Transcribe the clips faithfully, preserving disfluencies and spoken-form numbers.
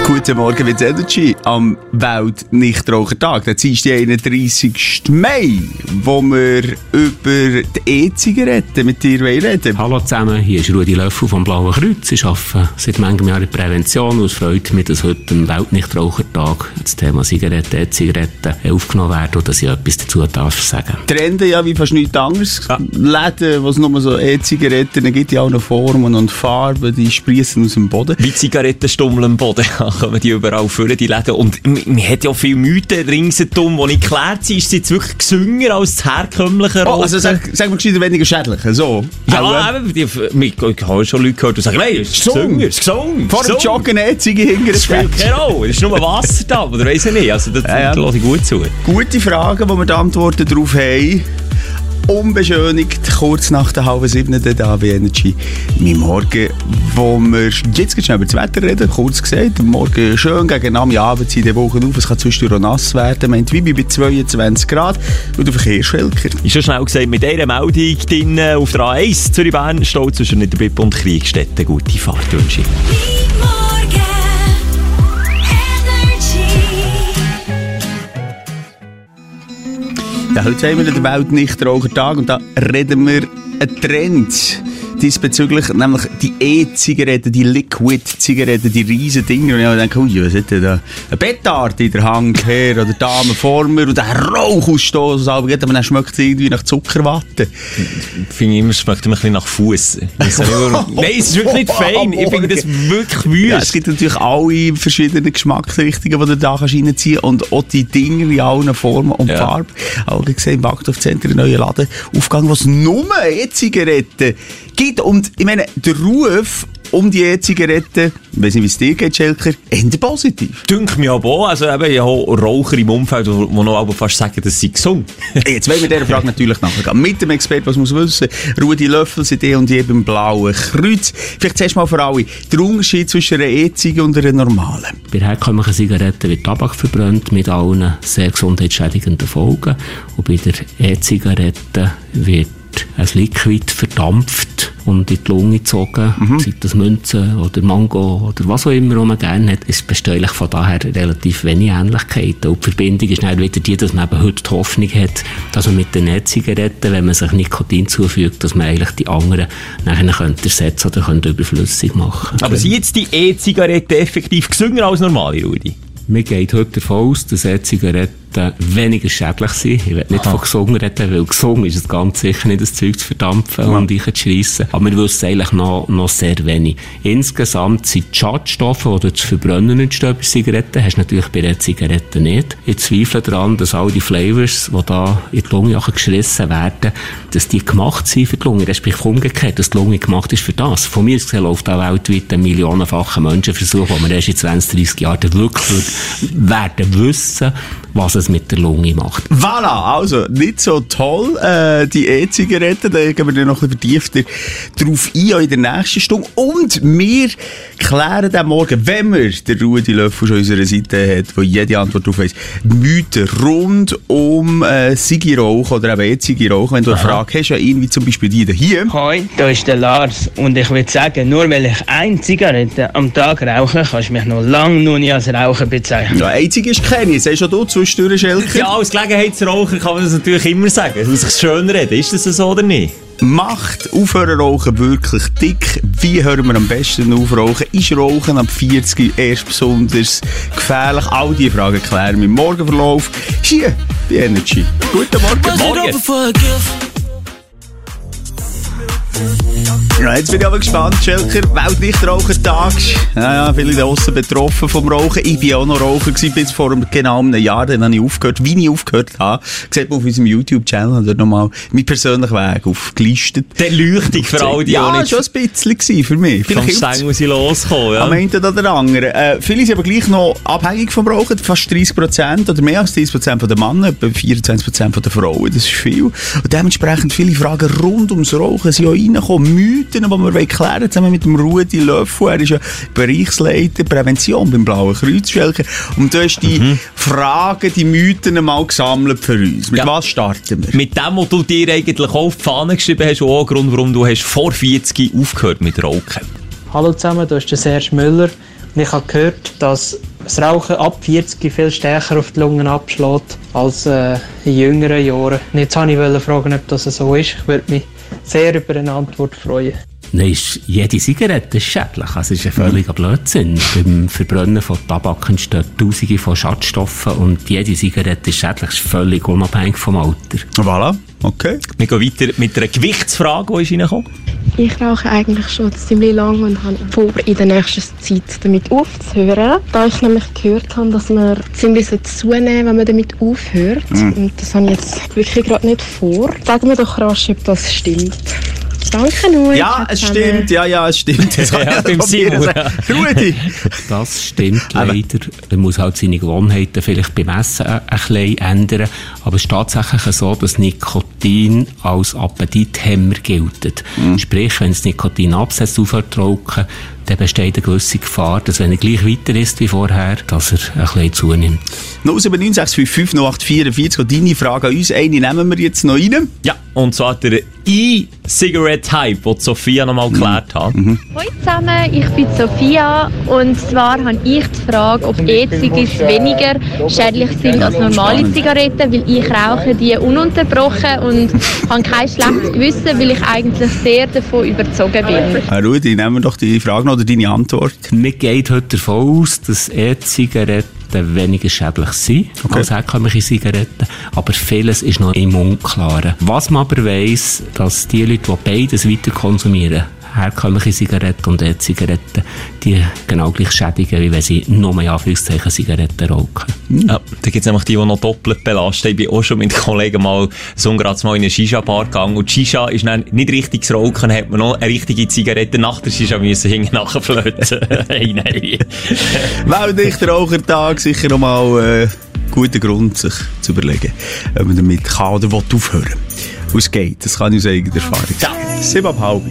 Guten Morgen mit Energy am Welt-Nichtrauchertag. Das ist der einunddreissigsten Mai, wo wir über die E-Zigaretten mit dir reden. Hallo zusammen, hier ist Rudi Löffel vom Blauen Kreuz. Ich arbeite seit manchem Jahren in Prävention und es freut mich, dass heute am Welt-Nichtrauchertag das Thema Zigaretten, E-Zigaretten aufgenommen wird und dass ich etwas dazu darf sagen. Trenden ja wie fast nichts anderes. Ja. Läden, wo es nur so E-Zigaretten gibt, ja auch noch Formen und Farben, die sprießen aus dem Boden. Wie Zigarettenstummel am Boden. Kommen die überall führen, die Läden. Und man hat ja viele Mythen ringsherum, die nicht geklärt sind. Ist es jetzt wirklich gesünger als das herkömmliche Rauchen? Oh, also sag, sag mal gescheiter weniger schädlich, so? Ja, eben, ich, ich, ich habe schon Leute gehört, die sagen, nein, es ist gesünger, es ist gesund. Vor dem Joggen E-Zige hinter das spielt keine Rolle, es ist nur Wasser da, oder weiss ich nicht. Also das, ja, ja. Das lasse ich gut zu. Gute Fragen, wo wir die Antworten darauf haben. Unbeschönigt, kurz nach der halben sieben da bei Energy. Mein Morgen, wo wir jetzt schnell über das Wetter reden, kurz gesagt, morgen schön gegen am Abend zieht die Woche auf, es kann zwischendurch nass werden, man hat wie bei zweiundzwanzig Grad und der Verkehrsschwelker. Ich schon schnell gesagt, mit dieser Meldung drin auf der A eins Zürich-Bern steht zwischen Niederbipp und Kriegstetten. Gute Fahrt wünsche ich. Ja, heute haben wir den Welt-Nichtrauchertag und da reden wir einen Trend diesbezüglich, nämlich die E-Zigaretten, die Liquid-Zigaretten, die riesen Dinger. Und ich denke, ui, was hat denn da? Ein Betard in der Hand her oder Dame vor mir und der Rauchausstoß, aber dann schmeckt es irgendwie nach Zuckerwatte. Ich finde immer, es schmeckt immer ein bisschen nach Fuss. Nein, es ist wirklich nicht fein. Ich finde das wirklich wüst. Ja, es gibt natürlich alle verschiedenen Geschmacksrichtungen, die du da reinziehen kannst und auch die Dinger in allen Formen und ja. Farben. Auch gesehen, im Wachthof-Zentrum einen neuen Laden aufgegangen, wo es nur E-Zigaretten gibt. Und ich meine, der Ruf um die E-Zigaretten, ich weiss nicht, wie es dir geht, Schelker, eher positiv. Dünkt mich aber auch. Also eben, ich habe Raucher im Umfeld, die noch aber fast sagen, dass sie gesund. Jetzt wollen wir dieser Frage natürlich nachgehen. Mit dem Experten, was muss wissen, Rudi Löffel, C D und je beim Blauen Kreuz. Vielleicht zuerst mal für alle, der Unterschied zwischen einer E-Zige und einer normalen. Bei herkömmlichen Zigaretten wird Tabak verbrannt mit allen sehr gesundheitsschädigenden Folgen. Und bei der E-Zigarette wird ein Liquid verdampft und in die Lunge gezogen, mhm. sei das Münze oder Mango oder was auch immer, was man gerne hat, ist besteuerlich von daher relativ wenig Ähnlichkeiten. Und die Verbindung ist dann wieder die, dass man eben heute die Hoffnung hat, dass man mit den E-Zigaretten, wenn man sich Nikotin zufügt, dass man eigentlich die anderen nachher könnte ersetzen oder könnte überflüssig machen. Aber sind jetzt die E-Zigaretten effektiv gesünder als normale, Rudi? Mir geht heute davon aus, dass E-Zigaretten weniger schädlich sind. Ich will nicht Aha. von gesungen reden, weil gesungen ist es ganz sicher nicht, das Zeug zu verdampfen ja. und einzuschreissen. Aber wir wissen eigentlich noch, noch sehr wenig. Insgesamt sind die Schadstoffe, die durch das Verbrennen entstehen bei Zigaretten, hast du natürlich bei E-Zigaretten nicht. Ich zweifle daran, dass all die Flavors, die da in die Lunge geschrissen werden, dass die gemacht sind für die Lunge. Respektive umgekehrt, dass die Lunge gemacht ist für das. Von mir gesehen läuft auch weltweit ein millionenfacher Menschenversuch, wo wir erst in zwanzig, dreissig Jahren wirklich werden wissen, was es mit der Lunge macht. Voilà, also nicht so toll, äh, die E-Zigaretten, da gehen wir dann noch ein bisschen vertiefter drauf ein, auch in der nächsten Stunde. Und wir klären dann morgen, wenn wir den Rudi Löffel schon an unserer Seite hat, wo jede Antwort drauf weiss, Mythen rund um äh, Zigarrauchen oder eben E-Zigarrauchen. Wenn du eine Aha. Frage hast, ja irgendwie zum Beispiel die hier. Hoi, da ist der Lars und ich würde sagen, nur weil ich eine Zigarette am Tag rauche, kannst du mich noch lange noch nicht als Raucher bezeichnen. Ja, einzig ist keine, sagst schon du zwischendurch, Schelker? Ja, als Gelegenheitsraucher kann man das natürlich immer sagen. Es muss sich schön reden. Ist das so oder nicht? Macht Aufhören rauchen wirklich dick? Wie hören wir am besten auf rauchen? Ist Rauchen ab vierzig erst besonders gefährlich? All diese Fragen klären wir im Morgenverlauf hier bei Energy. Guten Morgen. Morgen. Ja, jetzt bin ich aber gespannt, Schelker. Weltnichtrauchertag. Ja, ja, viele da draussen betroffen vom Rauchen. Ich war auch noch Raucher gewesen, bis vor genau einem Jahr. Dann habe ich aufgehört. Wie ich aufgehört habe, sieht man auf unserem YouTube-Channel oder nochmal meinen persönlichen Weg aufgelistet. Der Leuchtung für all die, ja, nicht... schon ein bisschen für mich. Vielleicht Stang muss ich loskommen, ja. Am einen oder anderen. Äh, viele sind aber gleich noch abhängig vom Rauchen. Fast dreißig Prozent oder mehr als dreißig Prozent der Männer, etwa vierundzwanzig Prozent der Frauen. Das ist viel. Und dementsprechend viele Fragen rund ums Rauchen sind auch reingekommen. Mythen, die wir klären wollen, zusammen mit dem Rudi Löffel. Er ist ja Bereichsleiter Prävention beim Blauen Kreuz. Und du hast die mhm. Fragen, die Mythen mal gesammelt für uns. Mit ja. was starten wir? Mit dem, was du dir eigentlich auch auf die Fahne geschrieben hast, und auch ein Grund, warum du hast vor vierzig aufgehört mit Rauchen. Hallo zusammen, da ist der Serge Müller. Ich habe gehört, dass das Rauchen ab vierzig viel stärker auf die Lungen abschlägt als äh, in jüngeren Jahren. Und jetzt wollte ich fragen, ob das so ist. Ich würde mich sehr über eine Antwort freuen. Nein, ist jede Zigarette ist schädlich. Also, es ist ein völliger Blödsinn. Beim Verbrennen von Tabak entstehen Tausende von Schadstoffen und jede Zigarette ist schädlich. Das ist völlig unabhängig vom Alter. Voilà, okay. Wir gehen weiter mit einer Gewichtsfrage, die ist reingekommen. Ich rauche eigentlich schon ziemlich lange und habe vor, in der nächsten Zeit damit aufzuhören. Da ich nämlich gehört habe, dass man ziemlich zunehmen sollte, wenn man damit aufhört. Mm. Und das habe ich jetzt wirklich gerade nicht vor. Sag mir doch rasch, ob das stimmt. Danke nur. Ja, es stimmt. Ja, ja, es stimmt. Das ja, beim Simon. Rudi. Das stimmt leider. Man muss halt seine Gewohnheiten vielleicht beim Essen ein, ein bisschen ändern. Aber es ist tatsächlich so, dass Nikotin als Appetithemmer gilt. Mhm. Sprich, wenn das Nikotin absetzt, aufhört zu rauchen, dann besteht eine gewisse Gefahr, dass wenn er gleich weiter ist wie vorher, dass er ein bisschen zunimmt. null sieben neun sechs fünf fünf null acht vier vier und deine Frage an uns, eine nehmen wir jetzt noch rein. Ja, und zwar der E-Cigarette-Hype, den Sophia noch mal geklärt hat. Mhm. Hallo zusammen, ich bin Sophia und zwar habe ich die Frage, ob E-Zigaretten weniger schädlich sind als normale Zigaretten, weil ich rauche die ununterbrochen und habe kein schlechtes Gewissen, weil ich eigentlich sehr davon überzogen bin. Herr Rudi, nehmen wir doch die Frage noch oder deine Antwort. Man geht heute davon aus, dass E-Zigaretten weniger schädlich sind okay. als herkömmliche Zigaretten, aber vieles ist noch im Unklaren. Was man aber weiss, dass die Leute, die beides weiter konsumieren, herkömmliche Zigaretten und E-Zigaretten, die genau gleich schädigen, wie wenn sie nur in Anführungszeichen Zigaretten rauchen. Mhm. Ja, da gibt es nämlich die, die noch doppelt belasten. Ich bin auch schon mit Kollegen mal so gerade mal in eine Shisha-Bar gegangen und Shisha ist dann nicht richtig zu rauchen, hat man noch eine richtige Zigarette nach der Shisha müssen hinten nachflöten. Hey, nein. Weltnichtrauchertag, sicher noch mal äh, guter Grund, sich zu überlegen, ob man damit kann oder will aufhören. Es geht, das kann ich aus eigener Erfahrung sagen. Sieben ab halb.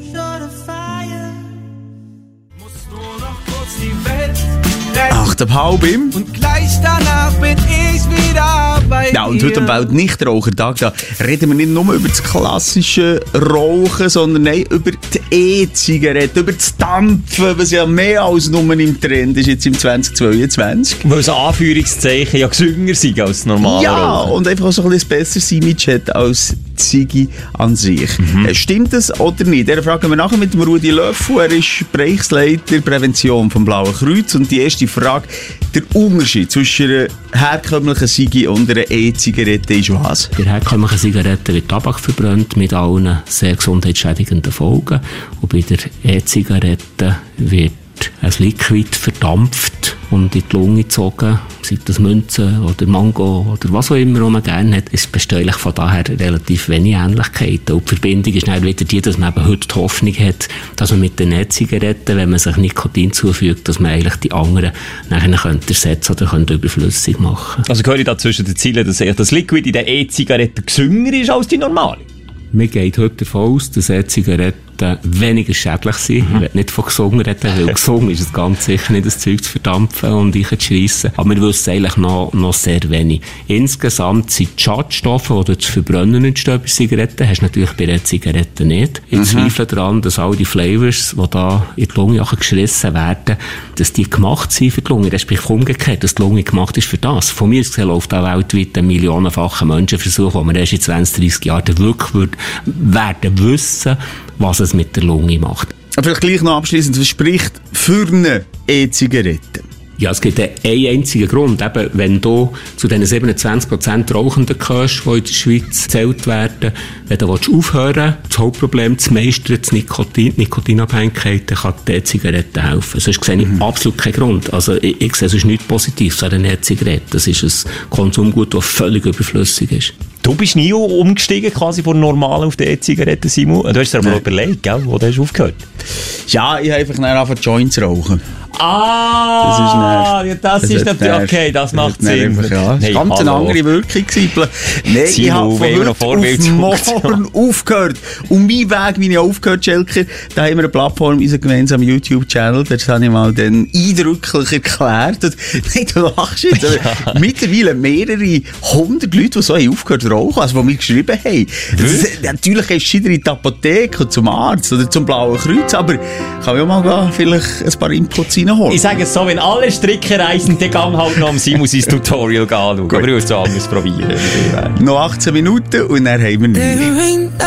Acht ab halb. Und gleich danach bin ich wieder bei dir. Ja, und heute am Weltnichtrauchertag, da reden wir nicht nur über das klassische Rauchen, sondern nein, über die E-Zigarette, über das Dampfen, was ja mehr als nur im Trend ist jetzt im zwanzig zweiundzwanzig. Weil es Anführungszeichen ja gesünger sind als normale Ja, Rauchen. und einfach so ein bisschen besseres Image hat als Ziggy an sich. Mhm. Äh, stimmt das oder nicht? Der fragen wir nachher mit dem Rudi Löffel. Er ist Bereichsleiter Prävention vom Blauen Kreuz. Und die erste Frage, der Unterschied zwischen einer herkömmlichen Ziggy und einer E-Zigarette ist was? Bei herkömmlichen Zigaretten wird Tabak verbrannt mit allen sehr gesundheitsschädigenden Folgen. Und bei der E-Zigarette wird ein Liquid verdampft und in die Lunge gezogen, sei das Münze oder Mango oder was auch immer man gerne hat, ist besteuerlich von daher relativ wenig Ähnlichkeiten. Und die Verbindung ist dann wieder die, dass man eben heute die Hoffnung hat, dass man mit den E-Zigaretten, wenn man sich Nikotin zufügt, dass man eigentlich die anderen nachher könnte ersetzen oder könnte überflüssig machen. Also höre ich da zwischen den Zielen, dass das Liquid in der E-Zigarette gesünger ist als die normale? Man geht heute davon aus, dass E-Zigaretten weniger schädlich sind. Mhm. Ich will nicht von gesungen reden, weil gesungen ist es ganz sicher nicht, das Zeug zu verdampfen und einzuschreissen. Aber wir wissen eigentlich noch, noch sehr wenig. Insgesamt sind die Schadstoffe, die durch das Verbrennen entstehen bei Zigaretten, hast du natürlich bei E-Zigaretten nicht. Ich mhm. zweifle daran, dass all die Flavors, die da in die Lunge geschrissen werden, dass die gemacht sind für die Lunge. Respektive umgekehrt, dass die Lunge gemacht ist für das. Von mir gesehen läuft auch weltweit ein millionenfacher Menschenversuch, wo man erst in zwanzig, dreissig Jahren wirklich wird, werden wissen, was es mit der Lunge macht. Vielleicht gleich noch abschliessend, was spricht für eine E-Zigarette? Ja, es gibt einen einzigen Grund. Eben, wenn du zu den siebenundzwanzig Prozent Rauchenden gehörst, die in der Schweiz gezählt werden, wenn du aufhören willst, das Hauptproblem zu meistern, das Nikotin, Nikotinabhängigkeit, dann kann die E-Zigarette helfen. Sonst sehe ich mhm. absolut keinen Grund. Also ich, ich sehe sonst nichts Positives an einer E-Zigarette. Das ist ein Konsumgut, das völlig überflüssig ist. Du bist nie umgestiegen quasi von normal auf die E-Zigarette, Simon. Du hast dir aber nee. überlegt, gell, wo du hast aufgehört. Ja, ich habe einfach angefangen, Joints zu rauchen. Ah, das ist, das das ist natürlich, okay, das macht Sinn. Einfach, ja. Das war ganz eine andere Wirkung. Nein, ich habe von heute auf morgen aufgehört. Und mein Weg, wie ich aufgehört Schelker, da haben wir eine Plattform, unseren gemeinsamen YouTube-Channel, das habe ich mal dann eindrücklich erklärt. Nein, du lachst jetzt. Ja. Mittlerweile mehrere hundert Leute, die so haben aufgehört zu rauchen, also die mir geschrieben haben. Das, natürlich gehst du in die Apotheke, zum Arzt oder zum Blauen Kreuz, aber kann ich auch mal gehen, vielleicht ein paar Inputs reinholen. Ich sage es so, wenn alle Stricke reisen, dann gang halt noch am Simon sein Tutorial anschauen. Aber ich würde es anders probieren. Noch achtzehn Minuten und dann haben wir nichts.